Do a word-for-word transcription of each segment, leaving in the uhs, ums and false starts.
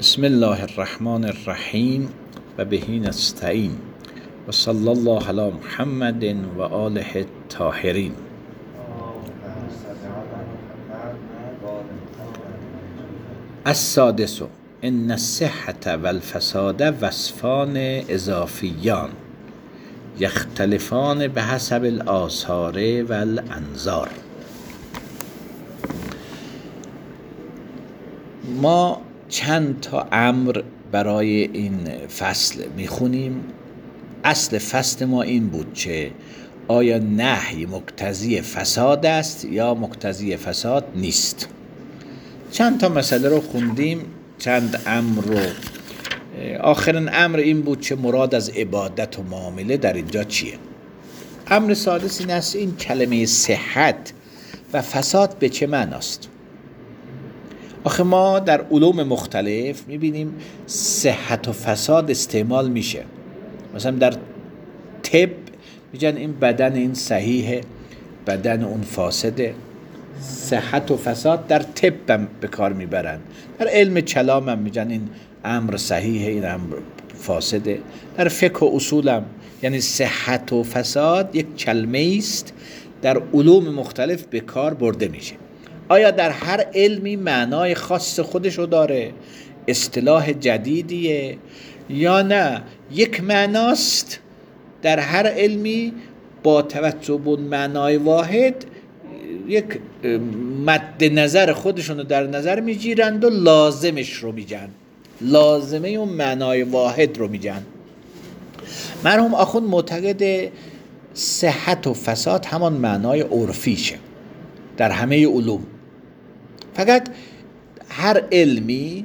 بسم الله الرحمن الرحیم و بهی نستعین و صلی الله علی محمد و آله الطاهرین. السادس ان الصحة و الفساد وصفان اضافیان یختلفان به حسب الآثار و الانظار. ما چند تا امر برای این فصل میخونیم. اصل فصل ما این بود که آیا نهی مقتضی فساد است یا مقتضی فساد نیست. چند تا مسئله رو خوندیم، چند امر رو. آخرین امر این بود که مراد از عبادت و معامله در اینجا چیه. امر سادس این است این کلمه صحت و فساد به چه معناست. آخه ما در علوم مختلف میبینیم صحت و فساد استعمال میشه. مثلا در طب میگن این بدن این صحیحه، بدن اون فاسده. صحت و فساد در طب هم به کار میبرن. در علم کلام هم میگن این امر صحیحه، این امر فاسده. در فقه و اصول هم یعنی صحت و فساد یک کلمه است در علوم مختلف به کار برده میشه. آیا در هر علمی معنای خاص خودشو داره، اصطلاح جدیدیه، یا نه یک معناست در هر علمی با توجه به معنای واحد یک مد نظر خودشونو در نظر میگیرند و لازمش رو میگن، لازمه اون معنای واحد رو میگن. مرحوم آخوند معتقد صحت و فساد همان معنای عرفیشه در همه علوم. فقط هر علمی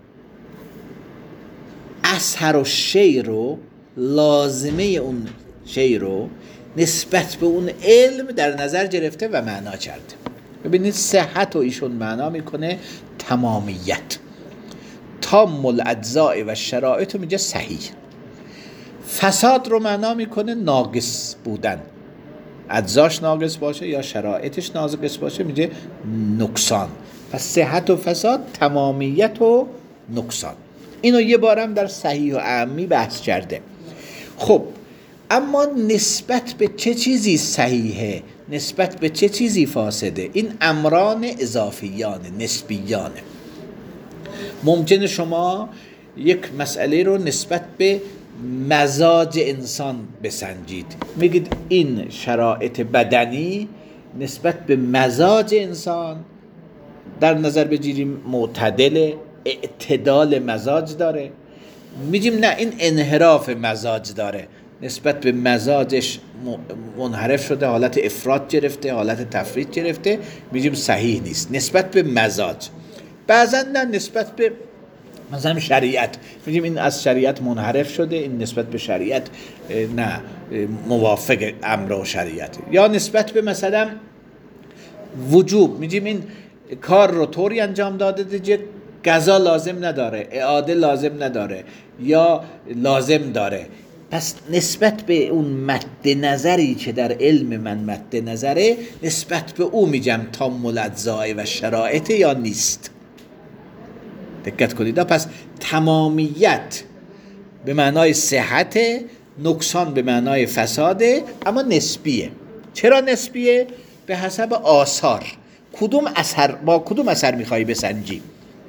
اثر و شی رو، لازمه اون شی رو نسبت به اون علم در نظر گرفته و معنا کرده. ببینید صحت و ایشون معنا میکنه تمامیت، تام الاجزاء و شرایط رو میگه صحیح. فساد رو معنا میکنه ناقص بودن، اجزاش ناقص باشه یا شرایطش ناقص باشه میگه نقصان. پس صحت و فساد تمامیت و نقصان. اینو یه بارم در صحیح و عامی بحث کرده. خب اما نسبت به چه چیزی صحیحه، نسبت به چه چیزی فاسده، این امران اضافیان نسبیانه. ممکنه شما یک مسئله رو نسبت به مزاج انسان بسنجید، میگید این شرایط بدنی نسبت به مزاج انسان در نظر بگیریم معتدل، اعتدال مزاج داره. میگیم نه این انحراف مزاج داره، نسبت به مزاجش منحرف شده، حالت افراط گرفته، حالت تفریط گرفته، میگیم صحیح نیست نسبت به مزاج. بعضا نه نسبت به مثلا شریعت، میگیم این از شریعت منحرف شده، این نسبت به شریعت نه موافق امر و شریعت. یا نسبت به مثلا وجوب، میگیم این کار رو طوری انجام داده که قضا لازم نداره، اعاده لازم نداره یا لازم داره. پس نسبت به اون مد نظری که در علم من مد نظره، نسبت به او میگم تام الاجزاء و شرایط یا نیست. دقت کنید. پس تمامیت به معنای صحت، نقصان به معنای فساده، اما نسبیه. چرا نسبیه؟ به حسب آثار. کدوم اثر با کدوم اثر میخوایی بسنجی؟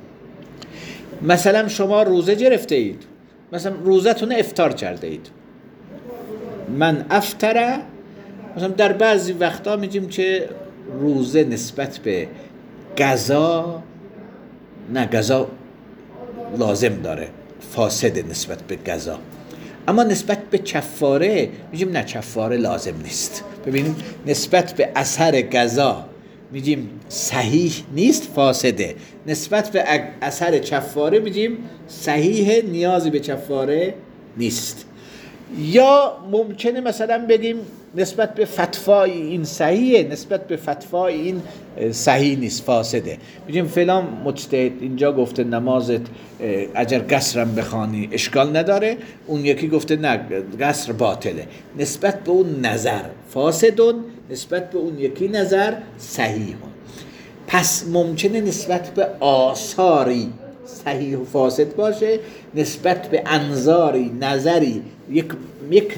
مثلا شما روزه گرفته اید، مثلا روزتون افطار کرده اید. من افطره، مثلا در بعضی وقتا میگیم که روزه نسبت به قضا نه قضا لازم داره، فاسده نسبت به قضا. اما نسبت به کفاره میگیم نه کفاره لازم نیست. ببینید نسبت به اثر قضا میگیم صحیح نیست، فاسده. نسبت به اثر کفاره میگیم صحیح، نیازی به کفاره نیست. یا ممکنه مثلا بگیم نسبت به فتوای این صحیحه، نسبت به فتوای این صحیح نیست، فاسده. میگیم فلان مجتهد اینجا گفته نمازت اگر قصرم بخوانی اشکال نداره، اون یکی گفته نه قصر باطله. نسبت به اون نظر فاسدون، نسبت به اون یکی نظر صحیحون. پس ممکنه نسبت به آثاری صحیح و فاسد باشه، نسبت به انظاری نظری یک یک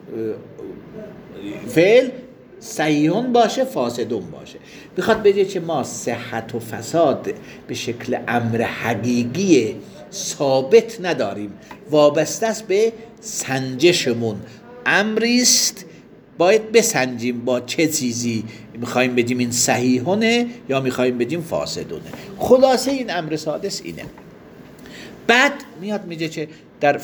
فعل صحیحون باشه فاسدون باشه. بخواد بگه که ما صحت و فساد به شکل امر حقیقی ثابت نداریم، وابسته است به سنجشمون. امریست باید بسنجیم با چه چیزی میخوایم بگیم این صحیحونه یا میخوایم بگیم فاسدونه. خلاصه این امر سادس اینه. بعد میاد میگه که در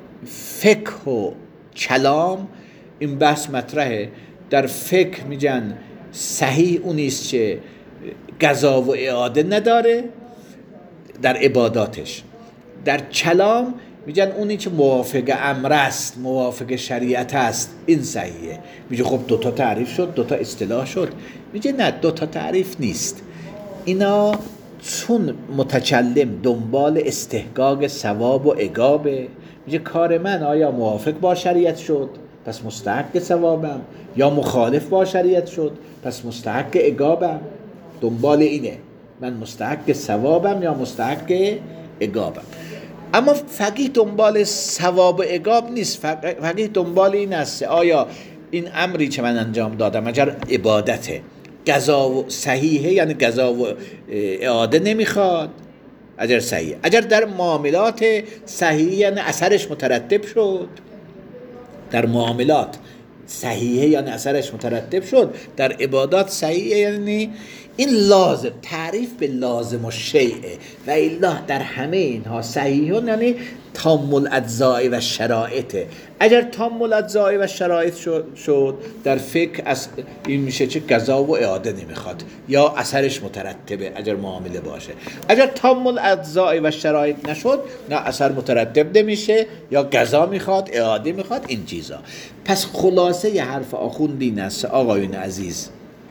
فقه و کلام این بحث مطرحه. در فقه میگن صحیح اونیست که قضا و اعاده نداره در عباداتش. در کلام میگن اونی که موافق امر است، موافق شریعت است، این صحیحه. میگه خب دوتا تعریف شد، دوتا اصطلاح شد. میگه نه، دوتا تعریف نیست. اینا چون متکلم دنبال استحقاق ثواب و عقابه، میگه کار من آیا موافق با شریعت شد پس مستحق ثوابم، یا مخالف با شریعت شد پس مستحق عقابم. دنبال اینه، من مستحق ثوابم یا مستحق عقابم. اما فقیه دنبال ثواب و عقاب نیست. فقیه دنبال این است آیا این امری که من انجام دادم اگر عبادته، قضا و صحیحه، یعنی قضا و اعاده نمیخواد اگر صحیحه. اگر در معاملات صحیحه یعنی اثرش مترتب شد، در معاملات صحیحه یعنی اثرش مترتب شد، در عبادات صحیحه یعنی این لازم. تعریف به لازم و شیعه و الا در همه اینها صحیحون یعنی تام الاجزاء و شرایطه. اگر تام الاجزاء و شرایط شد, شد در فقه از این میشه چه قضا و اعاده نمیخواد یا اثرش مترتبه اگر معامله باشه. اگر تام الاجزاء و شرایط نشد، نه اثر مترتب نمیشه یا قضا میخواد، اعاده میخواد، این چیزا. پس خلاصه ی حرف آخوند این است آقایون عزیز،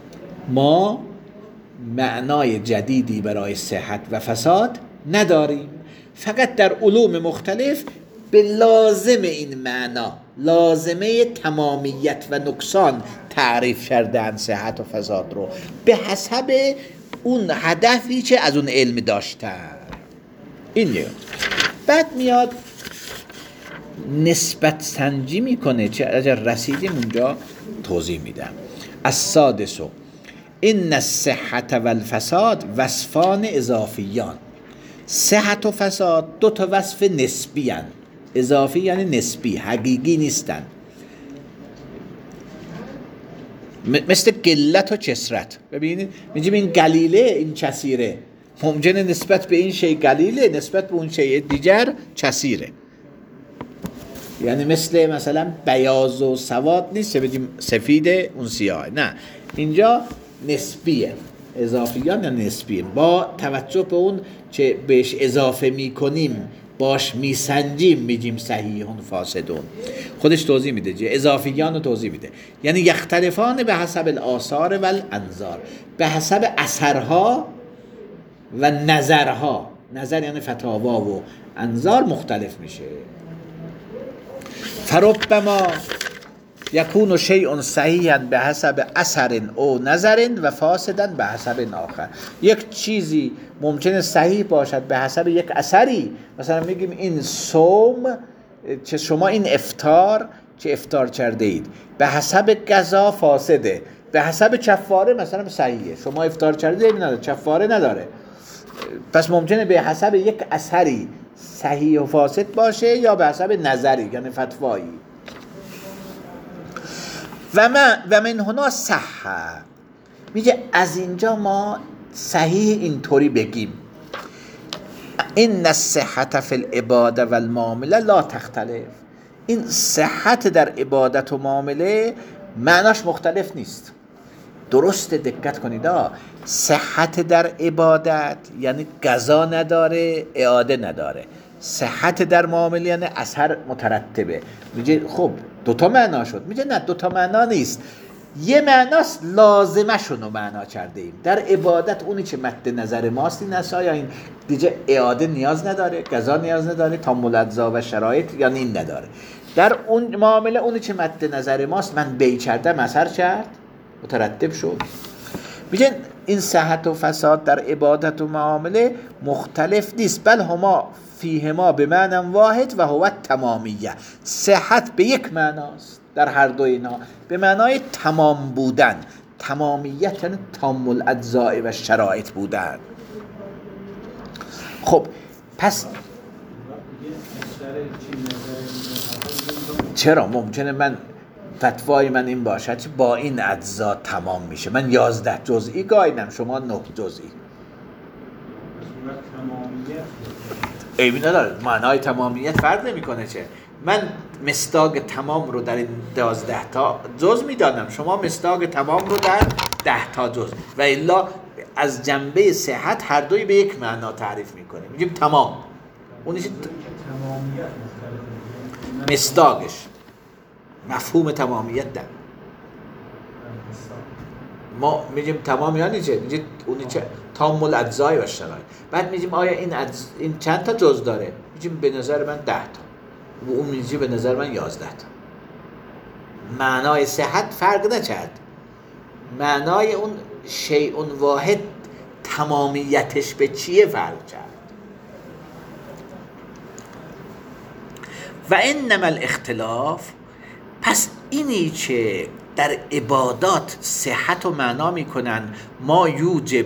ما معنای جدیدی برای صحت و فساد نداریم، فقط در علوم مختلف به لازم این معنا، لازمه تمامیت و نقصان تعریف کردن صحت و فساد رو به حسب اون هدفی که از اون علم داشتن. این یه. بعد میاد نسبت سنجی میکنه که اگر رسیدیم اونجا توضیح میدم. السادسو این الصحت و الفساد وصفان اضافیان. صحت و فساد دو تا وصف نسبی هن. اضافی یعنی نسبی، حقیقی نیستن. مثل قلت و کثرت. ببینید میگیم این قلیله، این کثیره. ممکنه نسبت به این شی قلیله، نسبت به اون شی دیگر کثیره. یعنی مثل مثلا بیاض و سواد نیست بگیم سفید اون سیاه، نه، اینجا نسبیه. اضافیان یا نسبیه، با توجه به اون که بهش اضافه میکنیم، باش میسنجیم، میگیم صحیحون فاسدون. خودش توضیح میده، جه اضافیان رو توضیح میده. یعنی یختلفان به حسب الاثار و الانظار، به حسب اثرها و نظرها. نظر یعنی فتاوا و انظار مختلف میشه. فربما یکون شیء صحیحا به حسب اثر او نظر و فاسدا به حسب آخر. یک چیزی ممکنه صحیح باشد به حسب یک اثری. مثلا میگیم این صوم چه شما این افطار چه افطار کرده اید به حسب قضا فاسده، به حسب کفاره مثلا صحیحه. شما افطار کرده اید نداره، کفاره نداره. پس ممکنه به حسب یک اثری صحیح و فاسد باشه یا به حسب نظری یعنی فتوایی. و من و من هنا صح، میگه از اینجا ما صحیح اینطوری بگیم این الصحت فی العباده و المعامله لا تختلف. این صحت در عبادت و معامله معناش مختلف نیست. درست دقت کنید، صحت در عبادت یعنی قضا نداره، اعاده نداره. صحت در معامله یعنی اثر مترتبه. میگه خب دوتا معنا شد. میگه نه، دوتا معنا نیست. یه معناست لازمه شونو معنا کرده ایم. در عبادت اونی که مد نظر ماست این است آیا این دیگه اعاده نیاز نداره، قضا نیاز نداره، تامل اجزا و شرایط یعنی این نداره. در اون معامله اونی که مد نظر ماست، من بی کردم اثر کرد، مترتب شد. میگه این صحت و فساد در عبادت و معامله مختلف نیست، بل هما فیهما به معنی واحد و هو تمامیه. صحت به یک معناست در هر دو اینا، به معنای تمام بودن. تمامیت یعنی تام الاجزاء و شرایط بودن. خب پس چرا ممکنه من فتوای من این باشد که با این اجزا تمام میشه، من یازده جزئی گاهیدم، شما نه جزئی. ایمی نداره، معنای تمامیت فرق نمیکنه. چه من مصداق تمام رو در این دوازده تا جز میدانم، شما مصداق تمام رو در ده تا جز، و الا از جنبه صحت هر دوی به یک معنا تعریف میکنیم، میگیم تمام. اونیش مصداقش مفهوم تمامیت ده. ما میگیم تمام یعنی چه؟ میگیم اونی چه؟ تام الاجزاء و شرایط. بعد میگیم آیا این اجز... این چند تا جز داره؟ میگیم به نظر من ده تا، و اون میگه به نظر من یازده تا. معنای صحت فرق نکرد، معنای اون شیء واحد تمامیتش به چیه فرق کرد. و انما الاختلاف، پس اینی که در عبادات صحت و معنا میکنن ما یوجب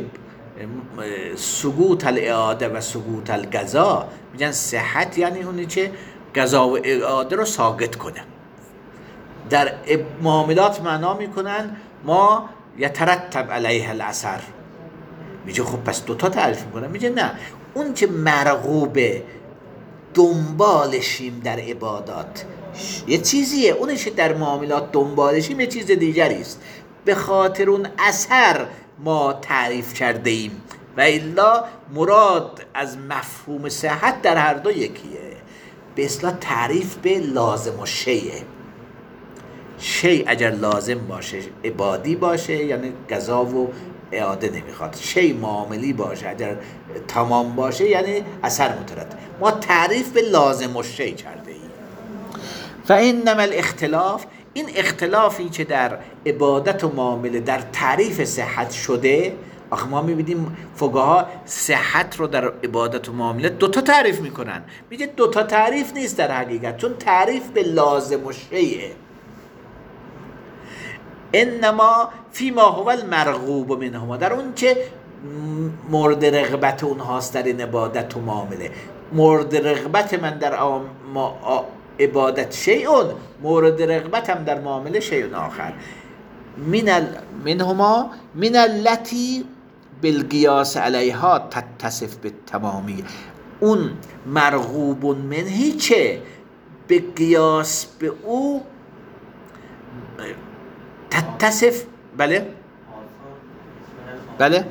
سقوط الاعاده و سقوط القضا، میگن صحت یعنی اونی که قضا و اعاده رو ساقط کنه. در معاملات معنا میکنن ما یترتب علیه الاثر، میگه خب پس دوتا تعریف میکنن. میگه نه، اون که مرغوبه دنبالشیم در عبادات یه چیزیه، اونش در معاملات دنبالشیم یه چیز دیگری است. به خاطر اون اثر ما تعریف کرده ایم، و الا مراد از مفهوم صحت در هر دو یکیه. به اصطلاح تعریف به لازم و شیء. شیء اگر لازم باشه عبادی باشه یعنی قضا و اعاده نمیخواد، شیء معاملی باشه اگر تمام باشه یعنی اثر مترتب. ما تعریف به لازم و شیء کرده ایم. و انما الاختلاف، این اختلافی که در عبادت و معامله در تعریف صحت شده. آخه ما میبینیم فقها صحت رو در عبادت و معامله دوتا تعریف میکنن. میگه دوتا تعریف نیست در حقیقت، چون تعریف به لازم و شیء. انما فیما هو المرغوب منهما، در اون که مورد رغبت اونهاست در این عبادت و معامله. مورد رغبت من در عبادت شیئون، مورد رغبتم در معامله شیئون آخر. من ال... منهما من التي بالقیاس علیها تتصف بالتمامی، اون مرغوب منهی که به قیاس به او تتصف. بله بله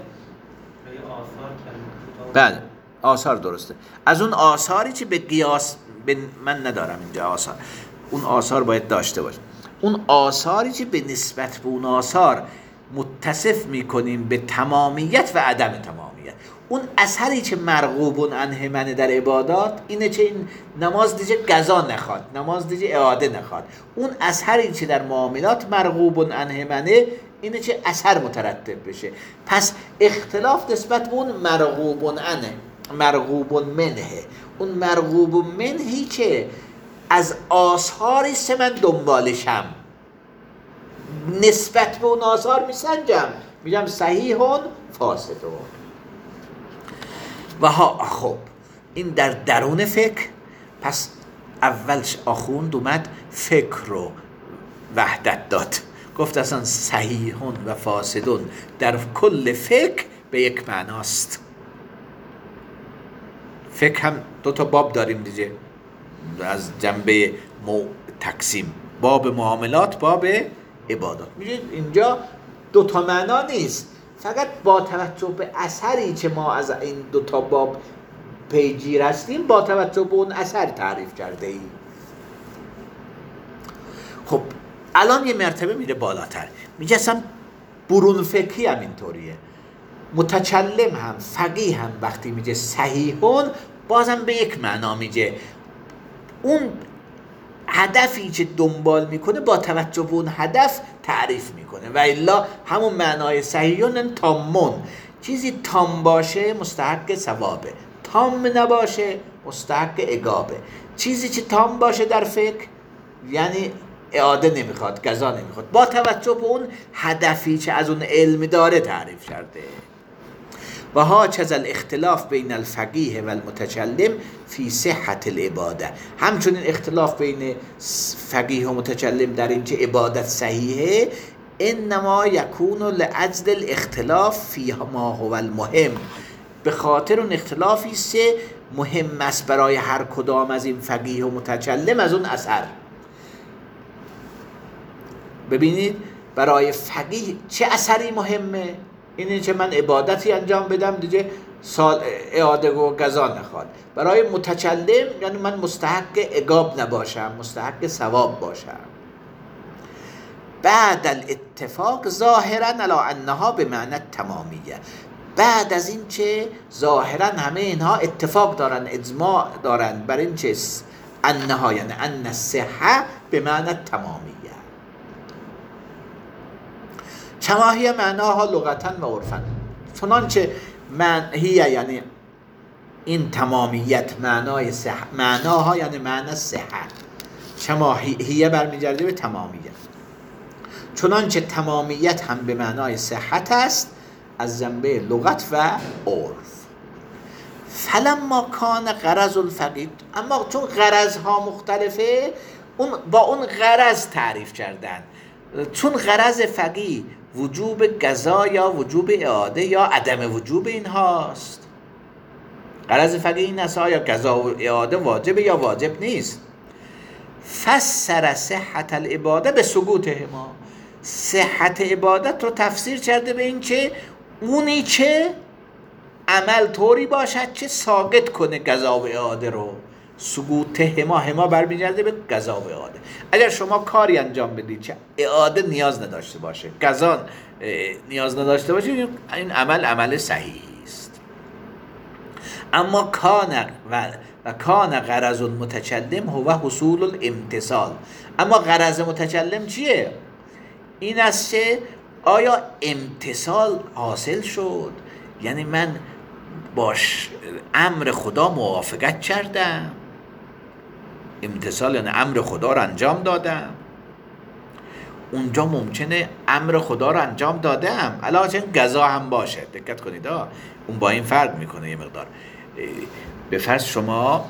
بله آثار درسته. از اون آثاری که به قیاس به من ندارم اینجا آثار، اون آثار باید داشته باشه. اون آثاری که به نسبت به اون آثار متصف میکنیم به تمامیت و عدم تمامیت. اون اثری که مرغوب عنه منه در عبادات اینه که این نماز دیگه قضا نخواد، نماز دیگه اعاده نخواد. اون اثری که در معاملات مرغوب عنه منه اینه که اثر مترتب بشه. پس اختلاف نسبت به اون مرغوب عنه، مرغوب منه، اون مرغوب منهی که از آثاری سه من دنبالشم، نسبت به اون آثار میسنجم، میگم صحیحون فاسدون. و ها خب این در درون فکر. پس اولش آخوند اومد فکر رو وحدت داد، گفت اصلا صحیحون و فاسدون در کل فکر به یک معناست. فکر هم دو تا باب داریم دیگه از جنبه مو تقسیم، باب معاملات، باب عبادات. میگه اینجا دو تا معنا نیست، فقط با توجه به اثری که ما از این دو تا باب پیگیر هستیم با توجه به اون اثر تعریف کرده ایم. خب الان یه مرتبه میره بالاتر، میگه اصلا برون فکری هم اینطوریه. متکلم هم فقیه هم وقتی میگه صحیحون بازم به یک معنا میگه. اون هدفی که دنبال میکنه با توجه به اون هدف تعریف میکنه. و الا همون معنای صحیحون تامون، چیزی تام باشه مستحق ثوابه، تام نباشه مستحق عقابه. چیزی که تام باشه در فکر یعنی اعاده نمیخواد، قضا نمیخواد، با توجه به اون هدفی که از اون علم داره تعریف کرده. و هاکذا الاختلاف بین الفقیه و المتکلم فی صحت العباده، همچنین اختلاف بین فقیه و متکلم در اینکه عبادت صحیحه، انما یکون لاجل الاختلاف فی ما هو المهم، به خاطر اون اختلافی سه مهم است برای هر کدام از این فقیه و متکلم از اون اثر. ببینید برای فقیه چه اثری مهمه؟ اینه که من عبادتی انجام بدم دیگه سال اعاده و قضا نخواد. برای متکلم یعنی من مستحق عقاب نباشم، مستحق ثواب باشم. بعد الاتفاق ظاهرا علی انها به معنی تمامیه، بعد از این که ظاهرا همه اینها اتفاق دارن، اجماع دارن بر این که انها یعنی ان الصحه به معنی تمامیه. کما هی معناها لغتا و عرفا، چنانچه هی یعنی این تمامیت معنای صحت، معناها یعنی معنی صحت، کما هی برمیگرده به تمامیت، چنانچه تمامیت هم به معنای صحت است از جنبه لغت و عرف. فلما کان غرض الفقید، اما چون غرض ها مختلفه اون با اون غرض تعریف کردن. چون غرض فقیه وجوب قضا یا وجوب اعاده یا عدم وجوب اینهاست. غرض فقیه این است آیا قضا و اعاده واجب یا واجب نیست. فسر صحت العباده به سقوطهما، صحت عبادت رو تفسیر کرده به این که اونی که عمل طوری باشد که ساقط کنه قضا و اعاده رو. سقوطهما، هما برمیگرده به قضا و اعاده. اگر شما کاری انجام بدید که اعاده نیاز نداشته باشه، قضا نیاز نداشته باشه، این عمل عمل صحیحی است. اما کان و و کان غرض المتکلم هو حصول الامتثال، اما غرض متکلم چیه؟ این است که آیا امتثال حاصل شد، یعنی من باش امر خدا موافقت کردم، امتثال یعنی امر خدا رو انجام دادم. اونجا ممکنه امر خدا رو انجام دادم علاوه قضا هم باشه، دقت کنید ها، اون با این فرق میکنه یه مقدار. به فرض شما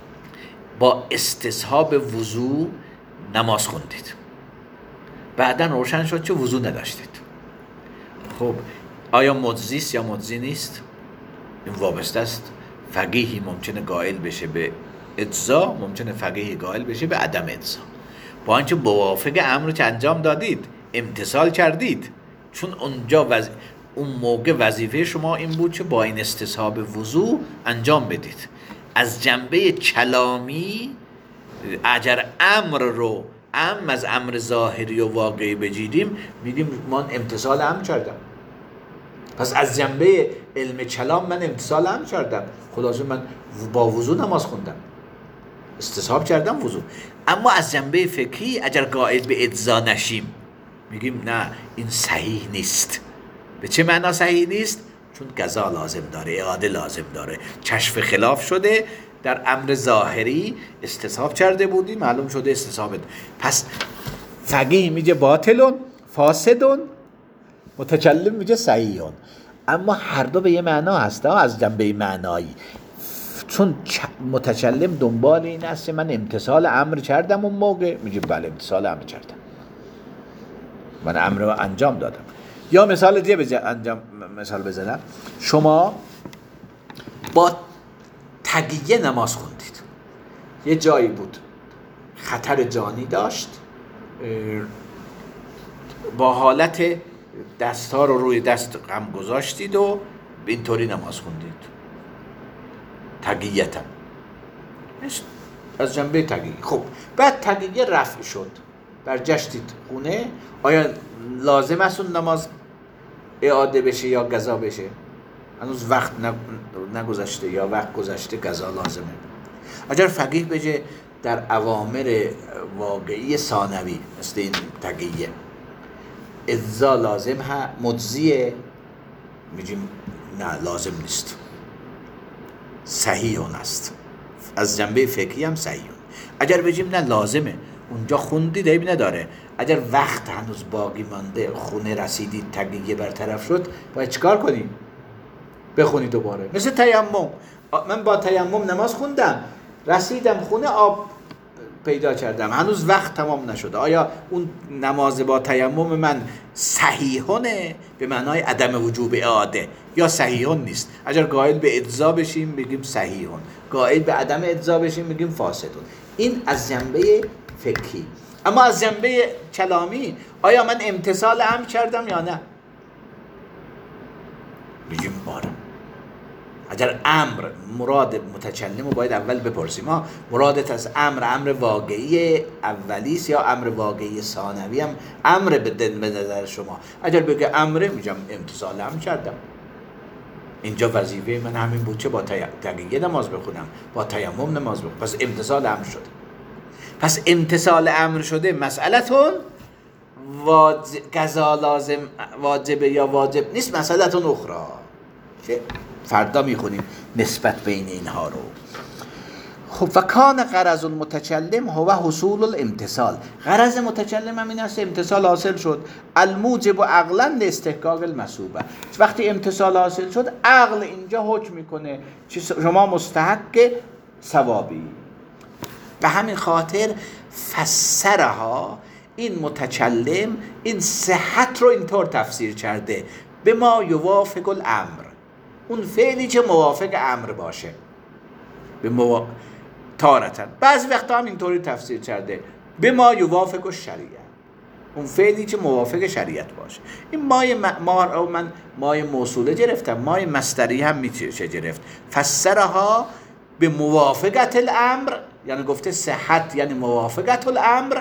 با استصحاب وضو نماز خوندید، بعدا روشن شد که وضو نداشتید، خب آیا مجزی است یا مجزی نیست؟ این وابسته است. فقیهی ممکنه قائل بشه به اجزا، ممکنه فقیهی قائل بشه به عدم اجزا، با اینکه موافق امر که انجام دادید، امتثال کردید، چون اونجا وز... اون موقع وظیفه شما این بود که با این استصحاب وضو انجام بدید. از جنبه کلامی اگر امر رو ام از امر ظاهری و واقعی بگیریم، میگیم من امتثال امر کردم. پس از جنبه علم کلام من امتثال امر کردم، خلاصه من با وضو نماز خوندم، استصحاب کردم وضو. اما از جنبه فقهی اگر قائل به اجزا نشیم، میگیم نه این صحیح نیست. به چه معنا صحیح نیست؟ چون قضا لازم داره، اعاده لازم داره، کشف خلاف شده در امر ظاهری، استصحاب کرده بودی معلوم شده استصحاب. پس فقیه میگه باطلون فاسدون، متکلم میگه صحیحون. اما هر دو به یه معنا هسته از جنبه معنایی. چون متکلم دنبال این است که من امتثال امر کردم، اون موقع میگه بله امتثال امر کردم، من امر رو انجام دادم. یا مثال دیگه بزن انجام مثال بزنم، شما با تقیه نماز خوندید، یه جایی بود خطر جانی داشت، با حالت دستها رو روی دست غم گذاشتید و اینطوری نماز خوندید تقییتا، از جنبه تقیه. خب بعد تقیه رفع شد، برگشتید خونه، آیا لازم است اون نماز اعاده بشه یا قضا بشه؟ هنوز وقت نگذشته یا وقت گذشته، قضا لازمه. اگر فقیه بگه در اوامر واقعی ثانوی مثل این تقیه اجزا لازم ها مجزیه، میگیم نه لازم نیست، صحیح است، از جنبه فقهی هم صحیح. اگر بگیم نه لازمه، اونجا خوندی دیب نداره، اگر وقت هنوز باقی مانده، خونه رسیدی، تقیه برطرف شد، باید چیکار کنی؟ بخونی دوباره. مثل تیمم، من با تیمم نماز خوندم، رسیدم خونه آب پیدا کردم، هنوز وقت تمام نشده، آیا اون نماز با تیمم من صحیحونه به معنای عدم وجوب اعاده یا صحیحون نیست؟ اگر قائل به اجزا بشیم بگیم صحیحون، قائل به عدم اجزا بشیم بگیم فاسدون. این از جنبه فقهی. اما از جنبه کلامی آیا من امتثال امر کردم یا نه؟ بگیم باره. اگر امر مراد متکلم رو باید اول بپرسیم، ما مرادت از امر امر واقعی اولیست یا امر واقعی ثانوی هم امر به نظر شما؟ اگر بگه امره میگم امتثال امر کردم، اینجا وظیفه من همین بود که با تقیه نماز بخونم، با تیمم نماز بخونم، پس امتثال امر شده. پس امتثال امر شده مسئلتون قضا لازم واجبه یا واجب نیست، مسئلتون اخرى که فردا میخونیم نسبت بین اینها رو. خب و کان غرض المتکلم هو حصول الامتثال، غرض متکلم هم این است امتثال حاصل شد، الموجب عقلا لاستحقاق المثوبه. وقتی امتثال حاصل شد عقل اینجا حکم میکنه که شما مستحق ثوابی. به همین خاطر فسرها این متکلم این صحت رو اینطور تفسیر کرده، به ما یوافق الامر، اون فعلی که موافق امر باشه، به موا... تارتن بعضی وقتا هم اینطوری تفسیر کرده به ما یوافق الشریعه، اون فعلی که موافق شریعت باشه. این مای م... ما من مای موصوله گرفتم، مای مصدری هم میشه گرفت. فسرها به موافقت الامر، یعنی گفته صحت یعنی موافقت الامر،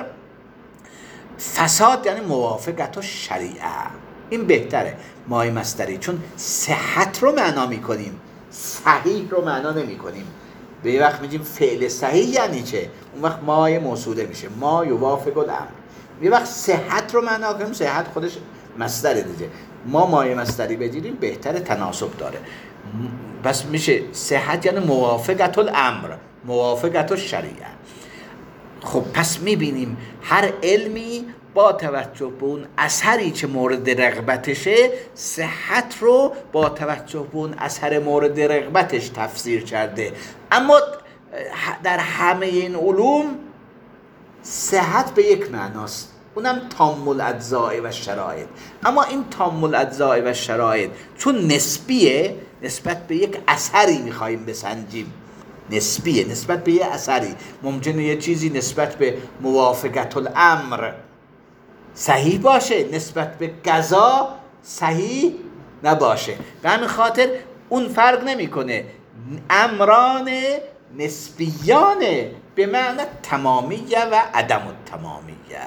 فساد یعنی موافقت الشریعه. این بهتره مای مصدری، چون صحت رو معنا میکنیم، صحیح رو معنا نمی کنیم. به یه وقت میگیم فعل صحیح یعنی چه؟ اون وقت مای موصوله میشه، ما یوافق الامر. یه وقت صحت رو معنا کنیم، صحت خودش مصدر دیگه، ما مای مصدری بگیریم بهتره، تناسب داره. پس میشه صحت یعنی موافقت الامر، موافقت الشریعه. خب پس میبینیم هر علمی با توجه به اون اثری که مورد رغبتشه، صحت رو با توجه به اون اثر مورد رغبتش تفسیر کرده. اما در همه این علوم صحت به یک معناست، اونم تام الاجزاء و شرایط. اما این تام الاجزاء و شرایط چون نسبیه، نسبت به یک اثری میخواییم بسنجیم، نسبیه نسبت به یک اثری. ممکنه یه چیزی نسبت به موافقت الامر صحیح باشه، نسبت به قضا صحیح نباشه. به همین خاطر اون فرق نمیکنه، امران نسبیان به معنی تمامیه و عدم التمامیه.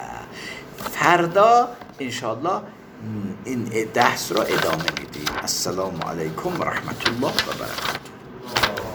فردا انشاءالله این بحث رو ادامه میدیم. السلام علیکم و رحمت الله و برکاته.